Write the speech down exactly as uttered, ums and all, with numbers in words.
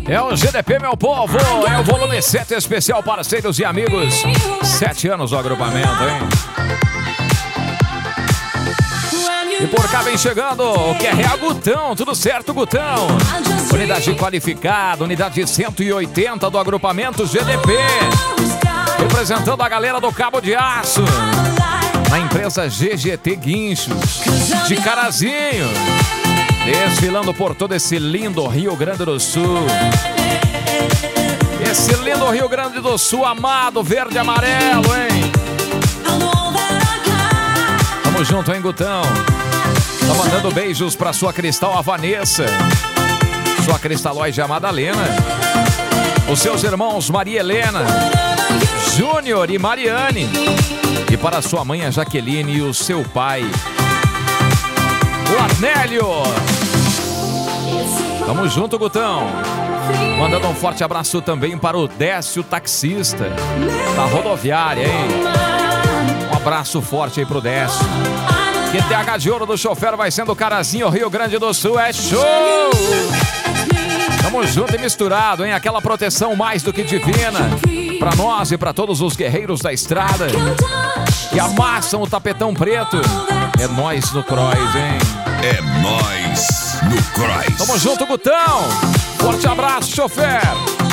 É o G D P, meu povo. É o volume sete especial, parceiros e amigos. Sete anos do agrupamento, hein? E por cá vem chegando o Q R A Gutão. Tudo certo, Gutão? Unidade qualificada, unidade cento e oitenta do agrupamento G D P. Representando a galera do Cabo de Aço. Na empresa G G T Guinchos. De Carazinho. Desfilando por todo esse lindo Rio Grande do Sul. Esse lindo Rio Grande do Sul amado, verde e amarelo, hein? Tamo junto, hein, Gutão? Tá mandando beijos pra sua Cristal, a Vanessa. Sua Cristalóide, a Madalena. Os seus irmãos Maria Helena, Júnior e Mariane. E para sua mãe, a Jaqueline, e o seu pai, o Arnélio. Tamo junto, Gutão. Mandando um forte abraço também para o Décio, taxista da rodoviária, hein? Um abraço forte aí pro Décio. Q T H de ouro do chofer vai sendo Carazinho, Rio Grande do Sul. É show! Tamo junto e misturado, hein? Aquela proteção mais do que divina pra nós e pra todos os guerreiros da estrada que amassam o tapetão preto. É nós no Cross, hein? É nós no Cross. Tamo junto, Gutão. Forte abraço, chofer.